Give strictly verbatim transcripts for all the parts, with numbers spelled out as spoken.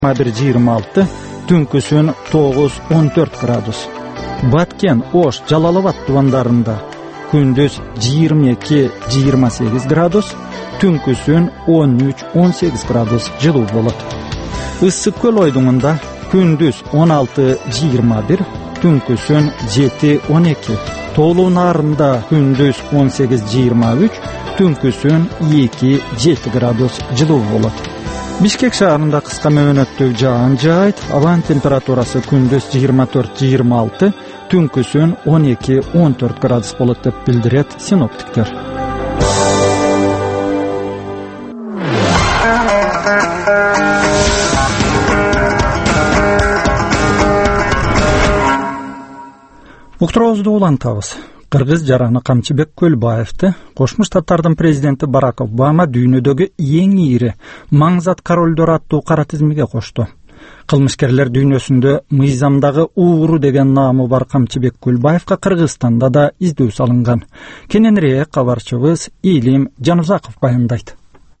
bir yigirma alты, түнкүсүн тогуз он төрт градус. Баткен, Ош, Жалалабад тубандарында күндүз жыйырма эки жыйырма сегиз градус, түнкүсүн он үч он сегиз градус жылуу болот. Ысык көл ойдуңунда күндүз он алты жыйырма бир, түнкүсүн жети он эки. Тоолуу нарында күндүз он сегиз жыйырма үч, түнкүсүн эки жети градус жылуу болот. Бишкек шаарында кыска мөөнөттүү жаан жаайт, абанын температурасы күндүз жыйырма төрт жыйырма алты, түнкүсүн он эки он төрт градус болот деп билдирет синоптиктер. Уктуруубузду улантабыз. Кыргыз жараны Камчыбек Көлбаевди Кошмо Штаттардын президенти Барак Обама дүйнөдөгү эң ийри маңзат королдор аттуу кара тизмеге кошту. Кылмышкерлер дүйнөсүндө мыйзамдагы ууру деген наамы бар Камчыбек Көлбаевга Кыргызстанда да издөө салынган. Кененирээк кабарчыбыз Илим Жанузаков баяндайт.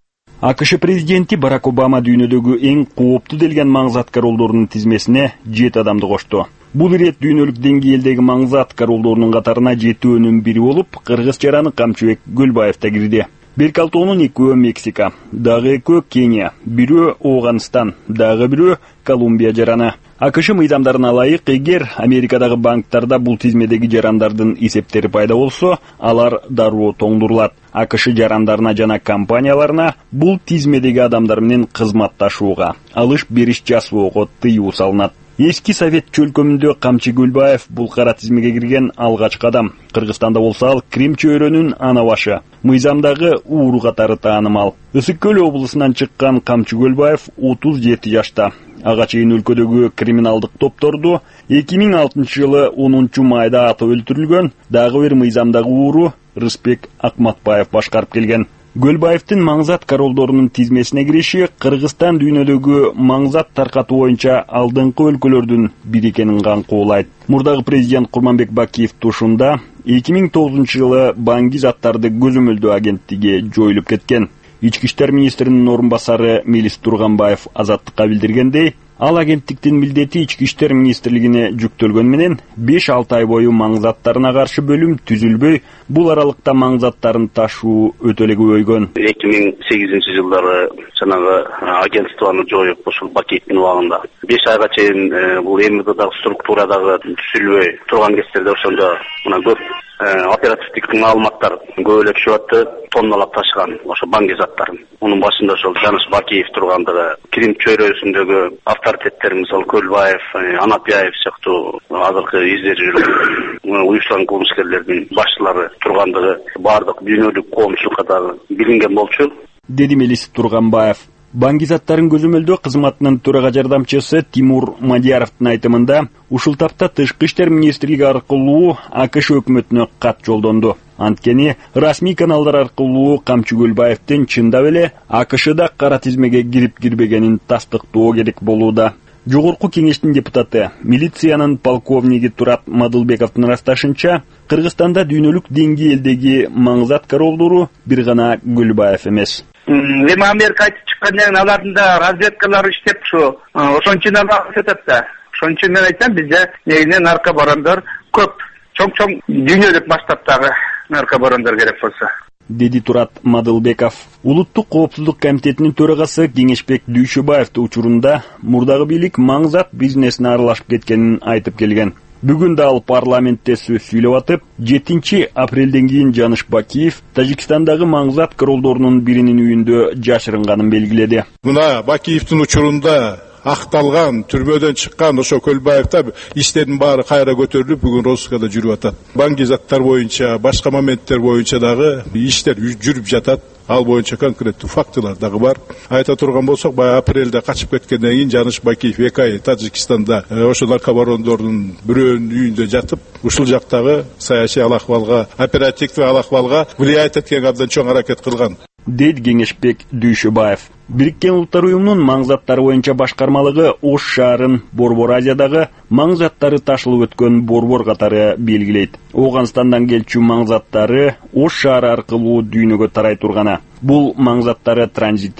АКШ президенти Барак Обама дүйнөдөгү эң кооптуу делген маңзат королдорунун тизмесине жети адамды кошту. Бул ирет дүйнөлүк деңгээлдеги маңзат королдорунун катарына жетөөнүн бири болуп, кыргыз жараны Камчыбек Көлбаев да кирди. Беркалтоонун экөө Мексика, дагы экөө Кения, бирөө Ооганстан, дагы бирөө Колумбия жараны. АКШ мыйзамдарына ылайык, эгер Америкадагы банктарда бул тизмедеги жарандардын эсептери пайда болсо, алар дароо тоңдурулат. АКШ жарандарына жана компанияларына бул тизмедеги адамдар менен кызматташууга, алыш-бериш жасоого тыюу салынат. Эски Совет чөлкөмүндө Камчы Көлбаев бул кара тизмеге кирген алгачкы адам. Кыргызстанда болсо ал Крим чөйрөнүн ана башы, мыйзамдагы ууру катары таанымал. Ысык көл облусунан чыккан Камчы Көлбаев отуз жети жашта. Ага чейин өлкөдөгү криминалдык топторду эки миң алтынчы жылы онунчу майда атып өлтүрүлгөн дагы бир мыйзамдагы ууру Рыспек Акматбаев башкарып келген. Көлбаевдин маңзат королдорунун тизмесине кириши Кыргызстан дүйнөдөгү маңзат таркатуу боюнча алдыңкы өлкөлөрдүн бири экенин каңкуулайт. Мурдагы президент Курманбек Бакиев тушунда эки миң тогузунчу жылы Банги заттарды көзөмөлдөө агенттиги жоюлуп кеткен. Ички иштер министринин орун басары Мелис Турганбаев азаттыкка билдиргендей, ал агенттиктин милдети ички иштер министрлигине жүктөлгөн менен беш алты ай бою маңзаттарына каршы бөлүм түзүлбөй, бул аралыкта маңзаттарын ташуу өтө эле көбөйгөн. эки миң сегизинчи жылдары жанагы агентствону жоюп, ушул Бакиевдин убагында беш айга чейин бул МВДдагы структурадагы түзүлбөй турган кездерде ошондо мына көп оперативдик маалыматтар көп эле түшүп атты, тонналап ташыган ошо Банги заттарын. Мунун башында ошол Жаныш Бакиев тургандыгы, Крим чөйрөсүндөгү авторитеттер, мисалы Көлбаев, Анапияев сыяктуу азыркы издери жүргөн уюштурган кылмышкерлердин башчылары тургандыгы бардык дүйнөлүк коомчулукка дагы билинген болчу, деди Мелис Турганбаев. Банги заттарын көзөмөлдөө кызматынын төрага жардамчысы Тимур Мадияровдун айтымында, ушул тапта тышкы иштер министрлиги аркылуу АКШ өкмөтүнө кат жолдонду. Анткени расмий каналдар аркылуу Камчы Көлбаевдин чындап эле АКШда кара тизмеге кирип-кирбегенин тастыктоо керек болууда. Жогорку кеңештин депутаты, милициянын полковниги Турат Мадылбековдун ырасташынча, Кыргызстанда дүйнөлүк деңгээлдеги маңзат королдору бир гана Көлбаев эмес. Эми Америка айтып чыккандан алардын да разведкалары иштеп ушу ошон үчүн алып жатат да. Ошон үчүн мен айтсам, бизде негизинен наркобарондар көп, чоң-чоң дүйнөлүк масштабтагы наркобарондар керек болсо, деди Турат Мадылбеков. Улуттук коопсуздук комитетинин төрагасы Кеңешбек Дүйшөбаевдин учурунда мурдагы бийлик маңзат бизнесине аралашып кеткенин айтып келген. Бүгүн да ал парламентте сөз сүйлөп атып, жетинчи апрелден кийин Жаныш Бакиев Тажикстандагы маңзат королдорунун биринин үйүндө жашырынганын белгиледи. Мына Бакиевдин учурунда акталган, түрмөдөн чыккан ошо Көлбаевда иштердин баары кайра көтөрүлүп, бүгүн розыскада жүрүп атат. Банги заттар боюнча, башка моменттер боюнча дагы иштер жүрүп жатат. Ал боюнча конкреттүү фактылар дагы бар. Айта турган болсок, бая апрелде качып кеткенден кийин Жаныш Бакиев эки ай Тажикстанда ошо наркобарондордун бирөөнүн үйүндө жатып, ушул жактагы саясий алакыбалга, оперативдик алакыбалга влиять эткенге абдан чоң аракет кылган, дейт Кеңешбек Дүйшөбаев. Бириккен Улуттар уюмунун маңзаттары боюнча башкармалыгы Ош шаарын Борбор Азиядагы маңзаттары ташылып өткөн борбор катары белгилейт. Ооганстандан келчү маңзаттары Ош шаары аркылуу дүйнөгө тарай турганы. Бул маңзаттары транзитин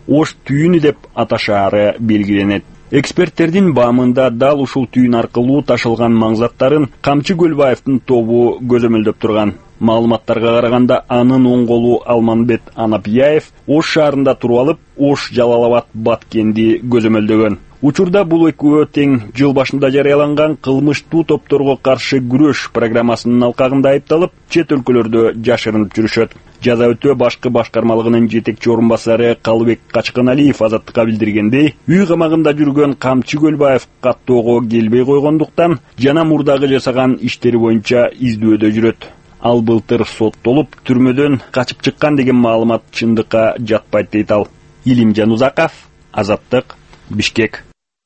Ош түйүнү деп аташаары белгиленет. Эксперттердин баамында дал ушул түйүн аркылуу ташылган маңзаттарын Камчы Көлбаевдин тобу көзөмөлдөп турган. Маалыматтарга караганда анын оң колу Алманбет Анапияев Ош шаарында туруп алып, Ош Жалалабад Баткенди көзөмөлдөгөн. Учурда бул экөө тең жыл башында жарыяланган кылмыштуу топторго каршы күрөш программасынын алкагында айыпталып, чет өлкөлөрдө жашырынып жүрүшөт. Жаза өтөө башкы башкармалыгынын жетекчи орун басары Калыбек Качканалиев Азаттыкка билдиргендей, үй камагында жүргөн Камчы Көлбаев каттоого келбей койгондуктан жана мурдагы жасаган иштери боюнча издөөдө жүрөт. Ал былтыр соттолуп, түрмөдөн качып чыккан деген маалымат чындыкка жатпайт дейт ал. Илимжан Узаков, Азаттык, Бишкек.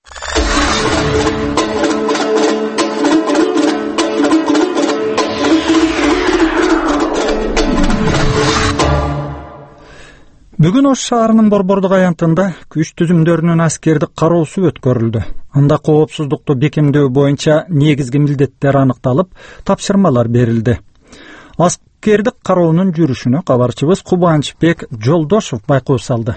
Бүгүн Ош шаарынын Борбордук аянтында күч түзүмдөрүнүн аскердик кароосу өткөрүлдү. Анда коопсуздукту бекемдөө боюнча негизги милдеттер аныкталып, тапшырмалар берилди. Аскердик кароонун жүрүшүнө кабарчыбыз Кубанычбек Жолдошов байкоо салды.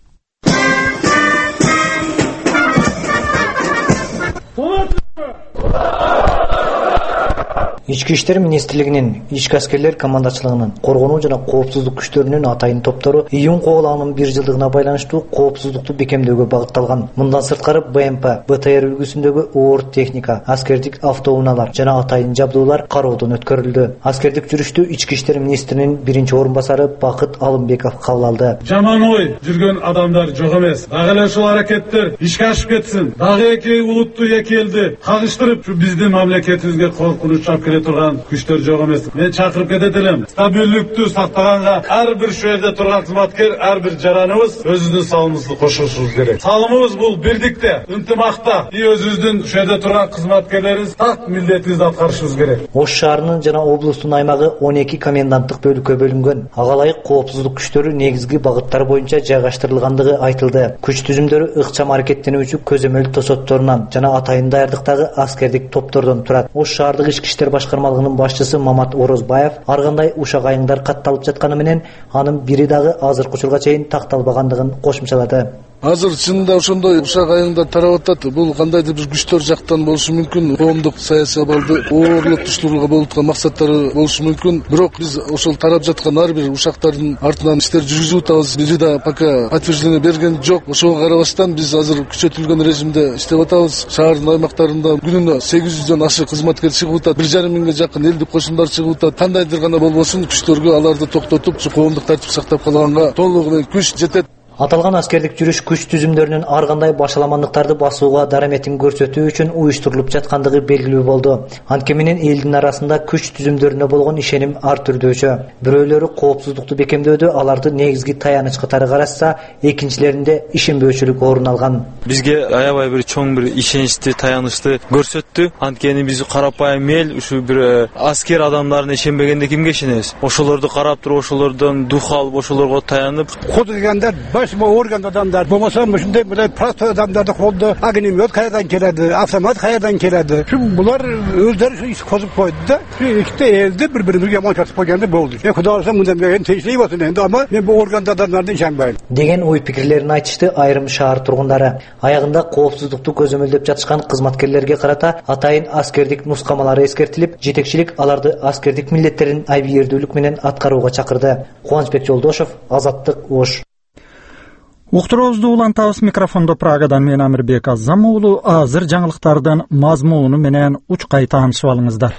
Ички иштер министрлигинин ички аскерлер командачылыгынын коргонуу жана коопсуздук күчтөрүнүн атайын топтору июнь куулагынын бир жылдыгына байланыштуу коопсуздукту бекемдөөгө багытталган. Мындан сырткары БМП, БТР үлгүсүндөгү оор техника, аскердик автоунaalар жана атайын жабдуулар кароодон өткөрүлдү. Аскердик жүрүштү ички иштер министринин биринчи орун басары Бакыт Алымбеков кабыл алды. Жаман ой жүргөн адамдар жок эмес. Дагы эле ушул аракеттер ишке ашып кетсин. Дагы эки улутту эки элди кагыштырып, биздин мамлекетибизге коркунуч алып турган күчтөр жок эмес. Мен чакырып кетет элем. Стабилдиктү сактаганга ар бир шу жерде турган кызматкер, ар бир жараныбыз өзүбүздүн салымыбызды кошушубуз керек. Салымыбыз бул биrdikte, ынтымакта. И өзүбүздүн шу жерде турган кызматкерлерибиз так милдетибизди аткарышыбыз керек. Ош шаарынын жана облустун аймагы он эки коменданттык бөлүккө бөлүнгөн. Ага ылайык коопсуздук күчтөрү негизги багыттар боюнча жайгаштырылгандыгы айтылды. Күч түзүмдөрү ыкчам аракеттенүүчү көзөмөл тосотторунан жана атайын даярдыктагы аскердик топтордон турат. Ош шаардык ички иштер башкармалыгынын башчысы Мамат Орозбаев ар кандай ушак айыңдар катталып жатканы менен анын бири дагы азыркы учурга чейин такталбагандыгын кошумчалады. Азыр чынында ошондой ушак айыңдар тарап атат. Бул кандайдыр бир күчтөр жактан болушу мүмкүн. Коомдук саясий абалды оорлотуштурууга болуп аткан максаттары болушу мүмкүн. Бирок биз ошол тарап жаткан ар бир ушактардын артынан иштер жүргүзүп атабыз. Бири да пока подтверждение берген жок. Ошого карабастан биз азыр күчөтүлгөн режимде иштеп атабыз. Шаардын аймактарында күнүнө сегиз жүздөн ашык кызматкер чыгып атат. бир жарым миңге жакын элдик кошундар чыгып атат. Кандайдыр гана болбосун күчтөргө аларды токтотуп, коомдук тартип сактап калганга толугу менен күч жетет. Аталган аскердик жүрүш күч түзүмдөрүнүн ар кандай башаламандыктарды басууга дараметин көрсөтүү үчүн уюштурулуп жаткандыгы белгилүү болду. Анткени менен элдин арасында күч түзүмдөрүнө болгон ишеним ар түрдүүчө. Бирөөлөрү коопсуздукту бекемдөөдө аларды негизги таяныч катары карашса, экинчилеринде ишенбөөчүлүк орун алган. Бизге аябай бир чоң бир ишеничти, таянычты көрсөттү. Анткени биз карапайым эл ушу бир аскер адамдарына ишенбегенде кимге ишенебиз? Ошолорду карап туруп, ошолордон дух алып, ошолорго таянып, коддегендер başıma organ adamlar, bulmasam şimdi böyle prasto adamlar oldu. Огнемет kayardan geledi, автомат kayardan geledi. Şimdi bunlar özleri şu iş kozup koydu da, şu ikide elde birbirimizi yaman çatıp koyanda oldu. Ne kadar olsa bundan bir teşhis olsun endi ama ben bu organ adamlardan işenmeyim. Деген ой пикирлерин айтышты айрым шаар тургундары. Аягында коопсуздукту көзөмөлдөп жатышкан кызматкерлерге карата атайын аскердик нускамалары эскертилип, жетекчилик аларды аскердик милдеттерин айбийердүүлүк менен аткарууга чакырды. Кубанычбек Жолдошов, Азаттык, Ош. Уктуруубузду улантабыз. Микрофондо Прагадан мен Амирбек Азам уулу. Азыр жаңылыктардын мазмуну менен учкай таанышып алыңыздар.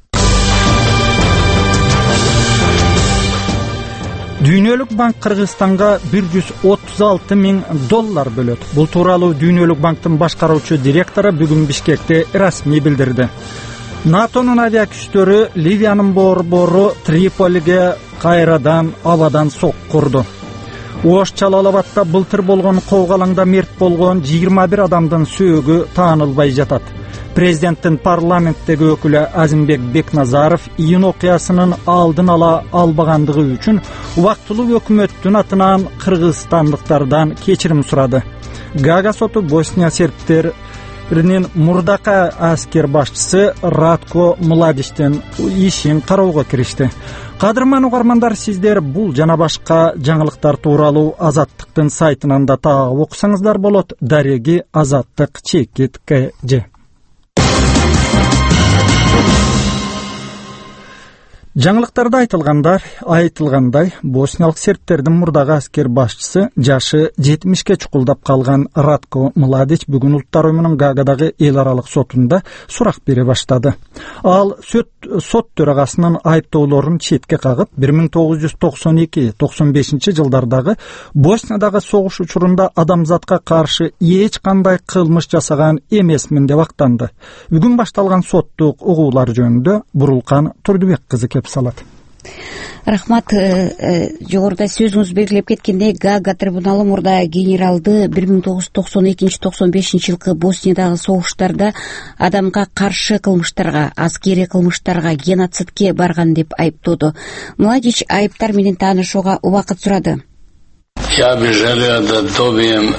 Дүйнөлүк банк Кыргызстанга бир жүз отуз алты миң доллар бөлөт. Бул тууралуу Дүйнөлүк банктын башкаруучу директору бүгүн Бишкекте расмий билдирди. НАТОнун авиа күчтөрү Ливиянын борбору Триполиге кайрадан абадан сок курду. Ош Жалалабадта былтыр болгон коогалаңда мерт болгон жыйырма бир адамдын сөөгү таанылбай жатат. Президенттин парламенттеги өкүлү Азимбек Бекназаров июнь окуясынын алдын ала албагандыгы үчүн убактылуу өкмөттүн атынан кыргызстандыктардан кечирим сурады. Гага соту Босния сербтеринин мурдакы аскер башчысы Радко Младичтин ишин кароого киришти. Кадырман угармандар, сиздер бул жана башка жаңылыктар тууралуу Азаттыктын сайтынан да тагып окусаңыздар болот. Дареги Азаттык чекит кж. Жаңылыктарда айтылгандар, айтылгандай, босниялык сербтердин мурдагы аскер башчысы жашы жетимишке чукулдап калган Ратко Младич бүгүн Улуттар уюмунун Гаагадагы эл аралык сотунда сурак бере баштады. Ал сот төрагасынын айыптоолорун четке кагып, бир миң тогуз жүз токсон эки токсон бешинчи жылдардагы Босниядагы согуш учурунда адамзатка каршы эч кандай кылмыш жасаган эмесмин деп актанды. Бүгүн башталган соттук угуулар жөнүндө Бурулкан Турдубек кызы салат. Рахмат, жогоруда сөзүңүз белгилеп кеткендей, Гаага трибуналы мурда генералды бир миң тогуз жүз токсон экинчи токсон бешинчи жылкы Босниядагы согуштарда адамга каршы кылмыштарга, аскерий кылмыштарга, геноцидке барган деп айыптоодо. Младич айыптар менен таанышууга убакыт сурады. Я би желео да добием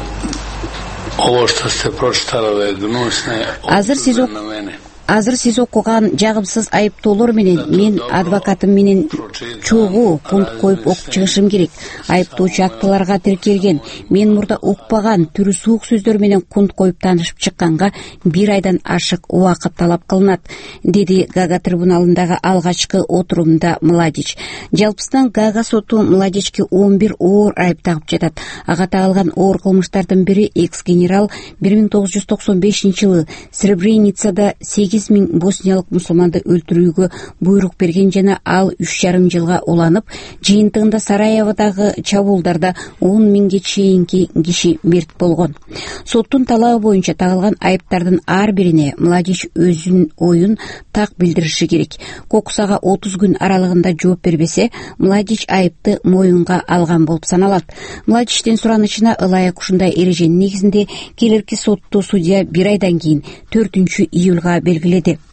ово што сте прочитали, ове гнусне оптужбе на мене. Азыр сиз окуган жагымсыз айыптоолор менен мен адвокатым менен чогуу пункт коюп окуп чыгышым керек. Айыптоочу актыларга тиркелген. Мен мурда укпаган түрү суук сөздөр менен кунт коюп таанышып чыкканга бир айдан ашык убакыт талап кылынат, деди Гаага трибуналындагы алгачкы отурумда Младич. Жалпысынан Гаага соту Младичке он бир оор айып тагып жатат. Ага тагылган оор кылмыштардын бири экс-генерал бир миң тогуз жүз токсон бешинчи жылы Сребреницада сегиз миң босниялык мусулманды өлтүрүүгө буйрук берген жана ал үч жарым жылга уланып, жыйынтыгында Сараеводагы чабуулдарда он миңге чейинки киши мерт болгон. Соттун талабы боюнча тагылган айыптардын ар бирине Младич өзүнүн оюн так билдириши керек. Кокусага отуз күн аралыгында жооп бербесе, Младич айыпты моюнга алган болуп саналат. Младичтин суранычына ылайык ушундай эреженин негизинде келерки сотту судья бир айдан кийин төртүнчү июлга белгиледи.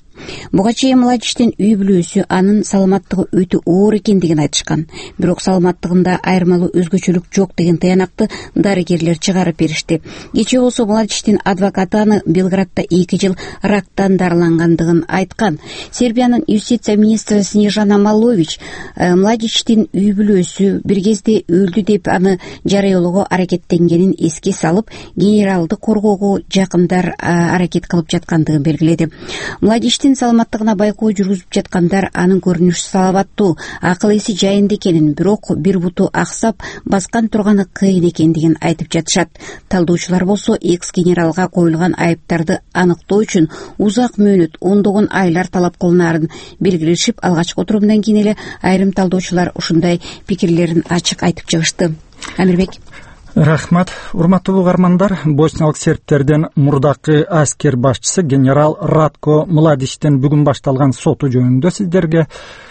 Буга чейин Младичтин үй бүлөсү анын саламаттыгы өтө оор экендигин айтышкан. Бирок саламаттыгында айырмалуу өзгөчөлүк жок деген таянакты дарыгерлер чыгарып беришти. Кечээ болсо Младичтин адвокаты аны Белградда эки жыл рактан дарылангандыгын айткан. Сербиянын юстиция министри Снежана Малович Младичтин үй бүлөсү бир кезде өлдү деп аны жарыялоого аракеттенгенин эске салып, генералды коргоого жакындар аракет кылып жаткандыгын белгиледи. Младичтин саламаттыгына байкоо жүргүзүп жаткандар анын көрүнүшү саламаттуу, акыл эси жайында экенин, бирок бир буту аксап баскан турганы кыйын экендигин айтып жатышат. Талдоочулар болсо экс-генералга коюлган айыптарды аныктоо үчүн узак мөөнөт, ондогон айлар талап кылынаарын белгилешип, алгачкы отурумдан кийин эле айрым талдоочулар ушундай пикирлерин ачык айтып чыгышты. Амирбек. Рахмат. Урматтуу угармандар, босниялык сербтердин мурдакы аскер башчысы генерал Ратко Младичтин бүгүн башталган соту жөнүндө сиздерге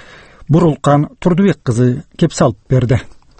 Бурулкан Турдубек кызы кеп салып берди.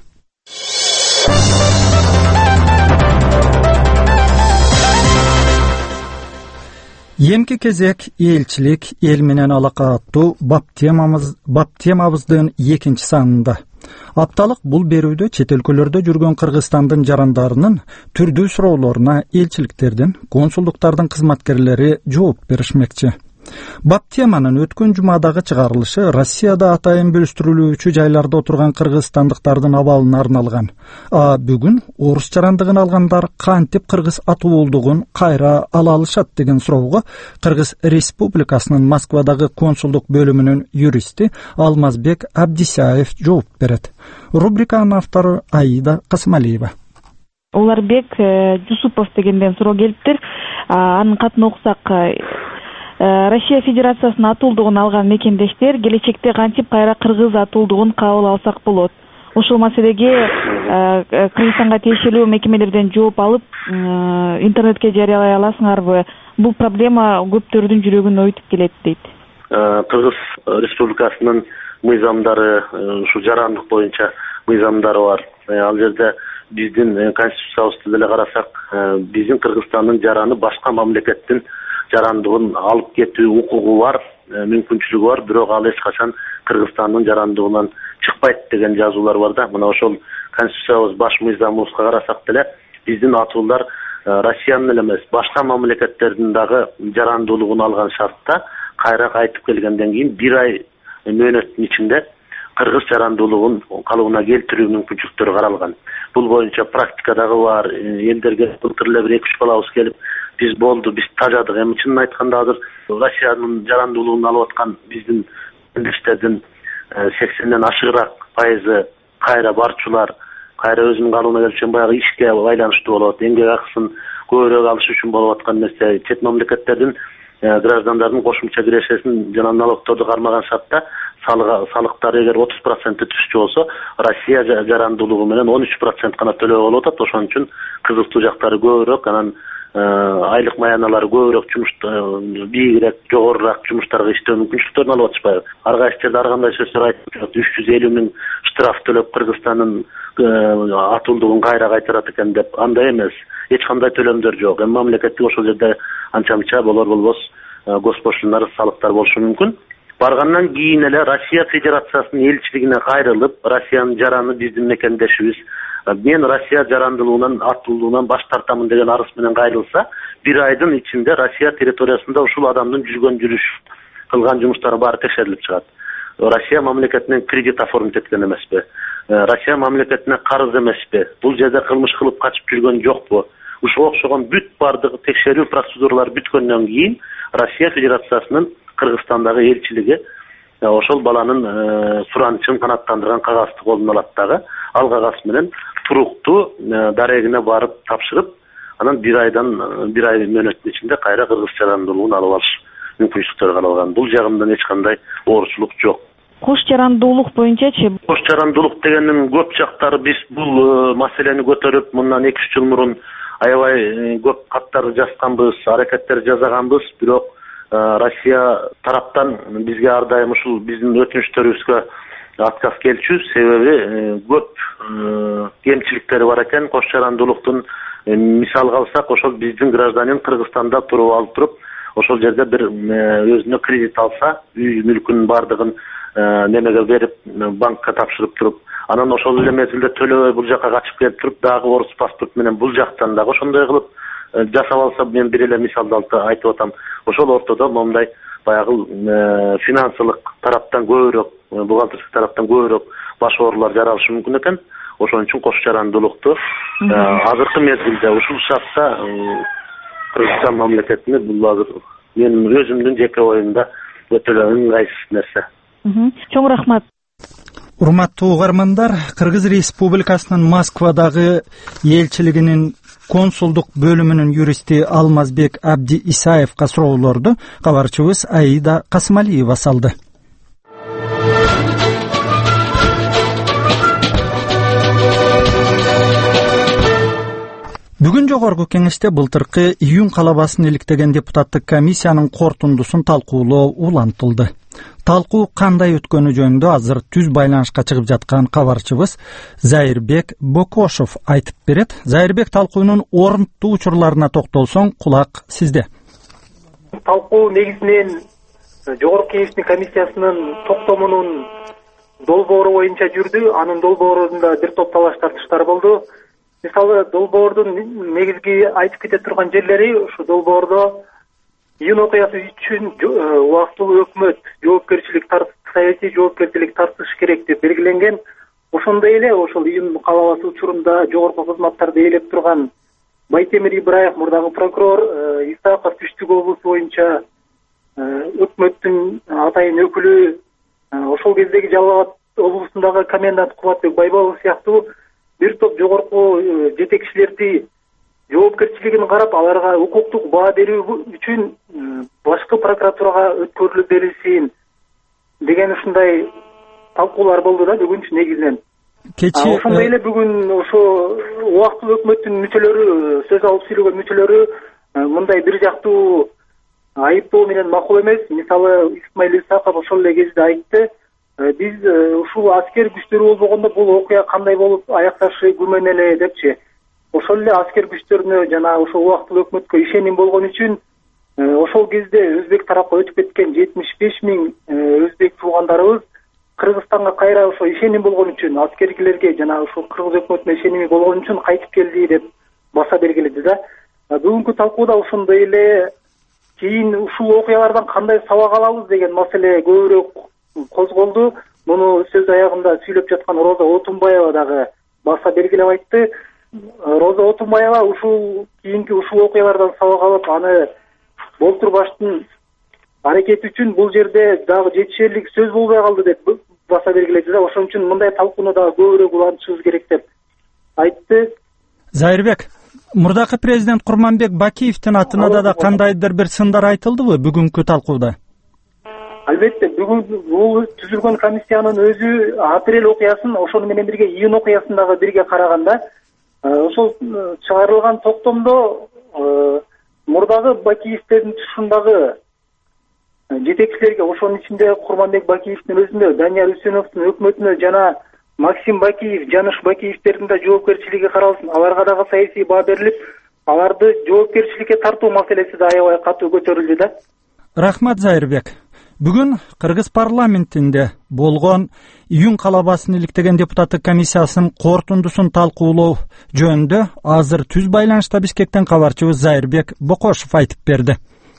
Эмки кезек элчилик эл менен алака аттуу бап темамыз бап темабыздын экинчи санында. Апталык бул берүүдө чет өлкөлөрдө жүргөн Кыргызстандын жарандарынын түрдүү суроолоруна элчиликтердин, консулдуктардын кызматкерлери жооп беришмекчи. Бап теманын өткөн жумадагы чыгарылышы Россияда атайын бөлүштүрүлүүчү жайларда отурган кыргызстандыктардын абалына арналган. А бүгүн орус жарандыгын алгандар кантип кыргыз атуулдугун кайра ала алышат деген суроого Кыргыз Республикасынын Москвадагы консулдук бөлүмүнүн юристи Алмазбек Абдисаев жооп берет. Рубриканын автору Аида Касымалиева. Уларбек Жусупов дегенден суроо келиптир. Анын катын окусак, Россия Федерациясынын атуулдугун алган мекендештер келечекте кантип кайра кыргыз атуулдугун кабыл алсак болот? Ушул маселеге Кыргызстанга тиешелүү мекемелерден жооп алып, интернетке жарыялай аласыңарбы? Бул проблема көптөрдүн жүрөгүн ойтуп келет дейт. Кыргыз Республикасынын мыйзамдары, ушу жарандык боюнча мыйзамдары бар. Ал жерде биздин конституциябызды деле карасак, биздин Кыргызстандын жараны башка мамлекеттин жарандыгын алып кетүү укугу бар, мүмкүнчүлүгү бар, бирок ал эч качан Кыргызстандын жарандыгынан чыкпайт деген жазуулар бар да. Мына ошол конституциябыз баш мыйзамыбызга карасак деле биздин атуулар Россиянын эле эмес, башка мамлекеттердин дагы жарандуулугун алган шартта кайра кайтып келгенден кийин бир ай мөөнөттүн ичинде кыргыз жарандуулугун калыбына келтирүү мүмкүнчүлүктөрү каралган. Бул боюнча практика дагы бар. Элдерге былтыр эле бир эки үч балабыз келип, биз болду, биз тажадык. Эми чынын айтканда азыр Россиянын жарандуулугун алып аткан биздин мелдештердин сексенден ашыгыраак пайызы кайра барчулар, кайра өзүнүн калыбына келип үчүн баягы ишке байланыштуу болот. Эмгек акысын көбүрөөк алыш үчүн болуп аткан нерсе. Чет мамлекеттердин граждандардын кошумча кирешесин жана налогторду кармаган шартта салыктар эгер отуз процент түшчү болсо, Россия жарандуулугу менен он үч процент гана төлөө болуп атат. Ошон үчүн кызыктуу жактары көбүрөөк, анан айлык маяналары көбүрөөк, жумуш бийигирээк, жогорураак жумуштарга иштөө мүмкүнчүлүктөрүн алып атышпайбы? Ар кайсы жерде ар кандай сөздөр айтып жатат. үч жүз элүү миң штраф төлөп Кыргызстандын атуулдугун кайра кайтарат экен деп. Андай эмес. Эч кандай төлөмдөр жок. Эми мамлекеттик ошол жерде анча-мынча болор болбос госпошлиналар, салыктар болушу мүмкүн. Баргандан кийин эле Россия Федерациясынын элчилигине кайрылып, Россиянын жараны биздин мекендешибиз, мен Россия жарандуулугунан, атуулдугунан баш тартамын деген арыз менен кайрылса, бир айдын ичинде Россия территориясында ушул адамдын жүргөн жүрүш кылган жумуштары баары текшерилип чыгат. Россия мамлекетинен кредит оформить эткен эмеспи? Россия мамлекетине карыз эмеспи? Бул жерде кылмыш кылып качып жүргөн жокпу? Ушуга окшогон бүт бардыгы текшерүү процедуралары бүткөндөн кийин Россия Федерациясынын Кыргызстандагы элчилиги ошол баланын суранычын канааттандырган кагазды колуна алат дагы, ал кагаз менен туруктуу дарегине барып тапшырып, анан бир айдан бир ай мөөнөттүн ичинде кайра кыргыз жарандуулугун алып алыш мүмкүнчүлүктөрү каралган. Бул жагынан эч кандай оорчулук жок. Кош жарандуулук боюнчачы? Кош жарандуулук дегендин көп жактары биз бул маселени көтөрүп, мындан эки үч жыл мурун аябай көп каттар жазганбыз, аракеттер жасаганбыз, бирок Россия тараптан бизге ар дайым ушул биздин өтүнүчтөрүбүзгө отказ келчү, себеби көп кемчиликтери бар экен. Кош жарандуулуктун мисалга алсак, ошол биздин гражданин Кыргызстанда туруп алып туруп, ошол жерде бир өзүнө кредит алса, үй мүлкүнүн бардыгын немеге берип, банкка тапшырып туруп, анан ошол эле мезгилде төлөбөй бул жака качып келип туруп, дагы орус паспорт менен бул жактан дагы ошондой кылып жасап алса, мен бир эле мисалды айтып атам. Ошол ортодо момундай баягы финансылык тараптан көбүрөөк, бухгалтерский тараптан көбүрөөк баш оорулар жаралышы мүмкүн экен. Ошон үчүн кош жарандуулукту азыркы мезгилде ушул шартта Кыргызстан мамлекетине бул азыр менин өзүмдүн жеке оюмда өтө эле ыңгайсыз нерсе. Чоң рахмат. Урматтуу угармандар, Кыргыз Республикасынын Москвадагы элчилигинин консулдук бөлүмүнүн юристи Алмазбек Абди Исаевка суроолорду кабарчыбыз Аида Касымалиева салды. Бүгүн жогорку кеңеште былтыркы июнь калабасын иликтеген депутаттык комиссиянын корутундусун талкуулоо улантылды. Талкуу кандай өткөнү жөнүндө азыр түз байланышка чыгып жаткан кабарчыбыз Зайырбек Бокошов айтып берет. Зайырбек, талкуунун орунттуу учурларына токтолсоң, кулак сизде. Талкуу негизинен жогорку кеңештин комиссиясынын токтомунун долбоору боюнча жүрдү. Анын долбоорунда бир топ талаш тартыштар болду. Мисалы, долбоордун негизги айтып кете турган жерлери ушу долбоордо июнь окуясы үчүн убактылуу өкмөт жоопкерчилик тартып, саясий жоопкерчилик тартыш керек деп белгиленген. Ошондой эле ошол июнь калабасы учурунда жогорку кызматтарды ээлеп турган Байтемир Ибраев, мурдагы прокурор, Исаков Түштүк облусу боюнча өкмөттүн атайын өкүлү, ошол кездеги Жалал Абад облусундагы комендант Кубатбек Байболов сыяктуу бир топ жогорку жетекчилерди жоопкерчилигин карап, аларга укуктук баа берүү үчүн башкы прокуратурага өткөрүлүп берилсин деген ушундай талкуулар болду да бүгүнчү негизинен. Кечи ошондой эле бүгүн ошо убактылуу өкмөттүн мүчөлөрү, сөз алып сүйлөгөн мүчөлөрү мындай бир жактуу айыптоо менен макул эмес. Мисалы, Исмаил Исаков ошол эле кезде айтты, биз ушул аскер күчтөрү болбогондо бул окуя кандай болуп аякташы күмөн эле депчи. Ошол эле аскер күчтөрүнө жана ошол убактылуу өкмөткө ишеним болгон үчүн ошол кезде өзбек тарапка өтүп кеткен жетимиш беш миң өзбек туугандарыбыз Кыргызстанга кайра ошо ишеним болгон үчүн, аскерлерге жана ошол кыргыз өкмөтүнө ишеними болгон үчүн кайтып келди деп баса белгиледи да. Бүгүнкү талкууда ошондой эле кийин ушул окуялардан кандай сабак алабыз деген маселе көбүрөөк козголду. муну сөз аягында сүйлөп жаткан Роза Отунбаева дагы баса белгилеп айтты. Роза Отунбаева ушул кийинки ушул окуялардан сабак алып, аны болтурбаштын аракети үчүн бул жерде дагы жетишерлик сөз болбой калды деп баса белгиледи да, ошон үчүн мындай талкууну дагы көбүрөөк улантышыбыз керек деп айтты. Зайырбек, мурдакы президент Курманбек Бакиевдин атына да кандайдыр бир сындар айтылдыбы бүгүнкү талкууда? Албетте, бүгүн бул түзүлгөн комиссиянын өзү апрель окуясын ошону менен бирге июнь окуясын дагы бирге караганда, ошол чыгарылган токтомдо мурдагы Бакиевдин тушундагы жетекчилерге, ошонун ичинде Курманбек Бакиевдин өзүндө, Данияр Үсеновдун өкмөтүнө жана Максим Бакиев, Жаныш Бакиевдердин да жоопкерчилиги каралсын, аларга дагы саясий баа берилип, аларды жоопкерчиликке тартуу маселеси да аябай катуу көтөрүлдү да. Рахмат, Зайырбек. Бүгүн Кыргыз парламентинде болгон июнь калабасын иликтеген депутаттык комиссиясынын корутундусун талкуулоо жөнүндө азыр түз байланышта Бишкектен кабарчыбыз Зайырбек Бокошов айтып берди.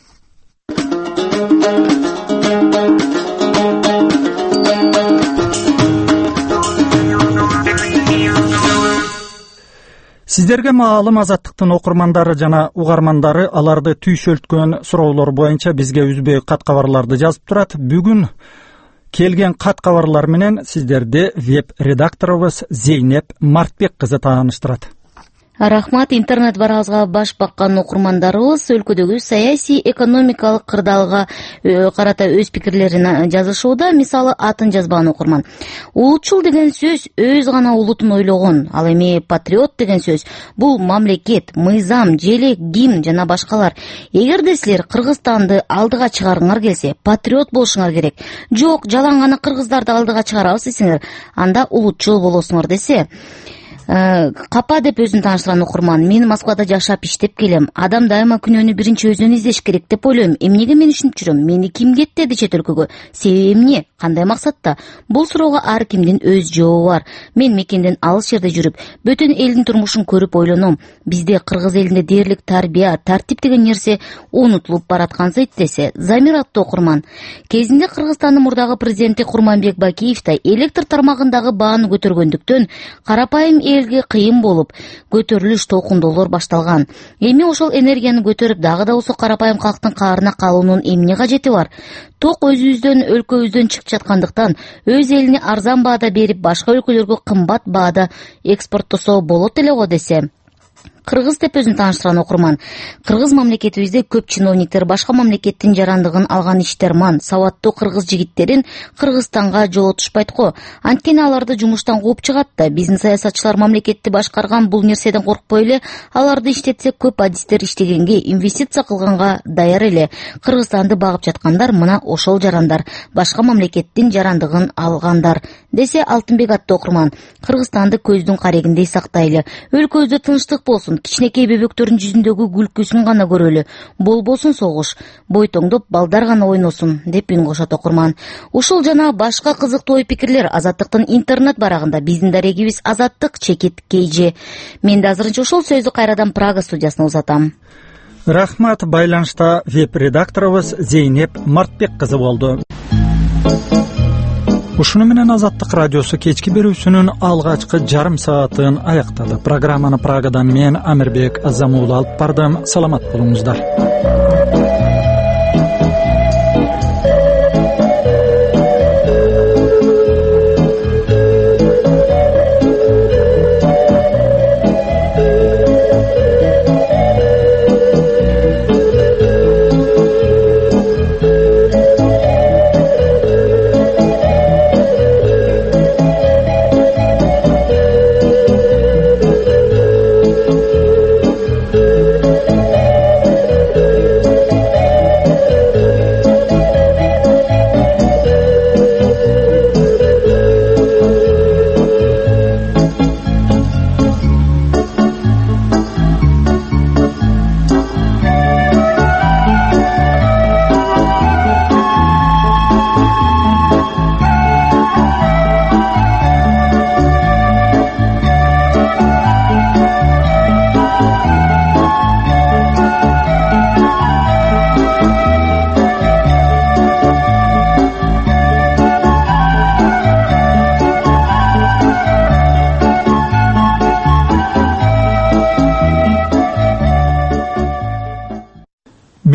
Сиздерге маалым Азаттыктын окурмандары жана угармандары аларды түйшөлткөн суроолор боюнча бизге үзбөй кат кабарларды жазып турат. Бүгүн келген кат кабарлар менен сиздерди веб-редакторубуз Зейнеп Мартбек кызы тааныштырат. Рахмат, интернет барабызга баш баккан окурмандарыбыз өлкөдөгү саясий экономикалык кырдаалга карата өз пикирлерин жазышууда. Мисалы, атын жазбаган окурман: улутчул деген сөз өз гана улутун ойлогон, ал эми патриот деген сөз бул мамлекет, мыйзам, желек, гимн жана башкалар. Эгерде силер Кыргызстанды алдыга чыгарыңар келсе, патриот болушуңар керек. Жок, жалаң гана кыргыздарды алдыга чыгарабыз десеңер, анда улутчул болосуңар десе. Капа деп өзүн тааныштырган окурман: мен Москвада жашап иштеп келем. Адам дайыма күнөөнү биринчи өзүнөн издеш керек деп ойлойм. Эмнеге мен ушинтип жүрөм? Мени ким кеттеди чет өлкөгө? Себеби эмне? Кандай максатта? Бул суроого ар кимдин өз жообу бар. Мен мекенден алыс жерде жүрүп, бөтөн элдин турмушун көрүп ойлоном. Бизде кыргыз элинде дээрлик тарбия, тартип деген нерсе унутулуп бараткансыйт десе. Замир аттуу окурман: кезинде Кыргызстандын мурдагы президенти Курманбек Бакиев да электр тармагындагы бааны көтөргөндүктөн карапайым элге кыйын болуп, көтөрүлүш толкундоолор башталган. Эми ошол энергияны көтөрүп дагы да болсо карапайым калктын каарына калуунун эмне кажети бар? Ток өзүбүздөн, өлкөбүздөн чыгып жаткандыктан өз элине арзан баада берип, башка өлкөлөргө кымбат баада экспорттосо болот эле го десе. Кыргыз деп өзүн тааныштырган окурман: кыргыз мамлекетибизде көп чиновниктер башка мамлекеттин жарандыгын алган иштерман, сабаттуу кыргыз жигиттерин Кыргызстанга жолотушпайт го. Анткени аларды жумуштан кууп чыгат да. Биздин саясатчылар мамлекетти башкарган бул нерседен коркпой эле, аларды иштетсе көп адистер иштегенге, инвестиция кылганга даяр эле. Кыргызстанды багып жаткандар мына ошол жарандар, башка мамлекеттин жарандыгын алгандар десе. Алтынбек аттуу окурман: Кыргызстанды көздүн карегиндей сактайлы, өлкөбүздө тынчтык болсун, кичинекей бөбөктөрдүн жүзүндөгү күлкүсүн гана көрөлү, болбосун согуш, бойтоңдоп балдар гана ойносун деп үн кошот окурман. Ушул жана башка кызыктуу ой пикирлер Азаттыктын интернет барагында. Биздин дарегибиз Азаттык чекит кейжи. Мен да азырынча ушул сөздү кайрадан Прага студиясына узатам. Рахмат, байланышта веб-редакторубуз Зейнеп Мартбек кызы болду. Ушуну менен Азаттык радиосу кечки берүүсүнүн алгачкы жарым саатын аяктады. Программаны Прагадан мен Амирбек Азамулов алып бардым. Саламат болуңуздар.